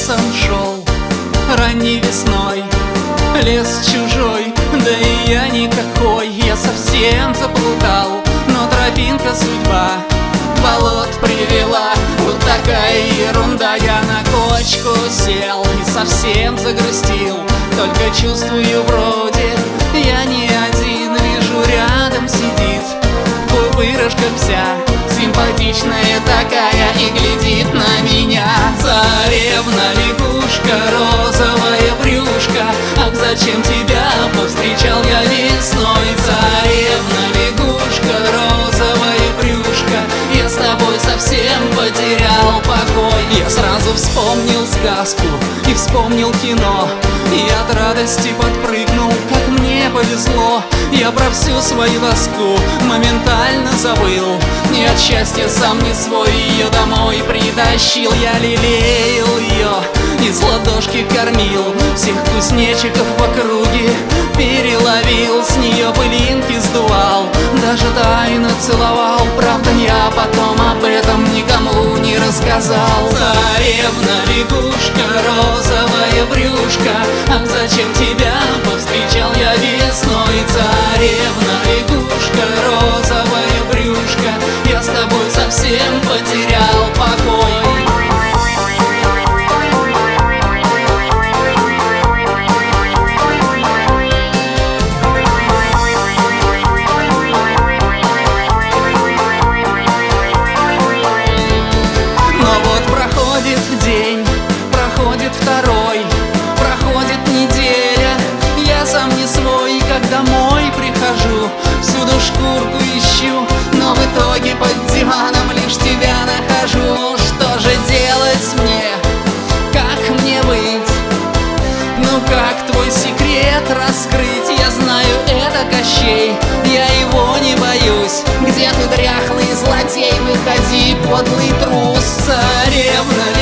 лесом шел ранней весной, лес чужой, да и я никакой. Я совсем заплутал, но тропинка судьба болот привела. Вот такая ерунда. Я на кочку сел и совсем загрустил, только чувствую вроде я не один. Вижу, рядом сидит пупырышка вся, симпатичная такая, и глядит на меня. Царевна лягушка, розовая брюшка, ах, зачем тебя повстречал я весной? Царевна лягушка, розовая брюшка, я с тобой совсем потерял покой. Я сразу вспомнил сказку и вспомнил кино, и от радости подпрыгнул, как мне повезло. Я про всю свою тоску моментально забыл, и от счастья сам не свой ее домой притащил. Я лелеял ее, из ладошки кормил, всех кузнечиков в округе переловил, с нее пылинки сдувал, даже тайно целовал. Правда, я потом об этом никому не рассказал. Царевна лягушка, розовая брюшка, ах, зачем тебя повстречал я весной? Царевна лягушка, розовая брюшка, я с тобой совсем потерял покой. День проходит второй, проходит неделя, я сам не свой. Как домой прихожу, всюду шкурку ищу, но в итоге под диваном лишь тебя нахожу. Что же делать мне? Как мне быть? Ну как твой секрет раскрыть? Я знаю, это Кощей, я его не боюсь. Где ты, дряхлый злодей? Выходи, подлый трус. Царевна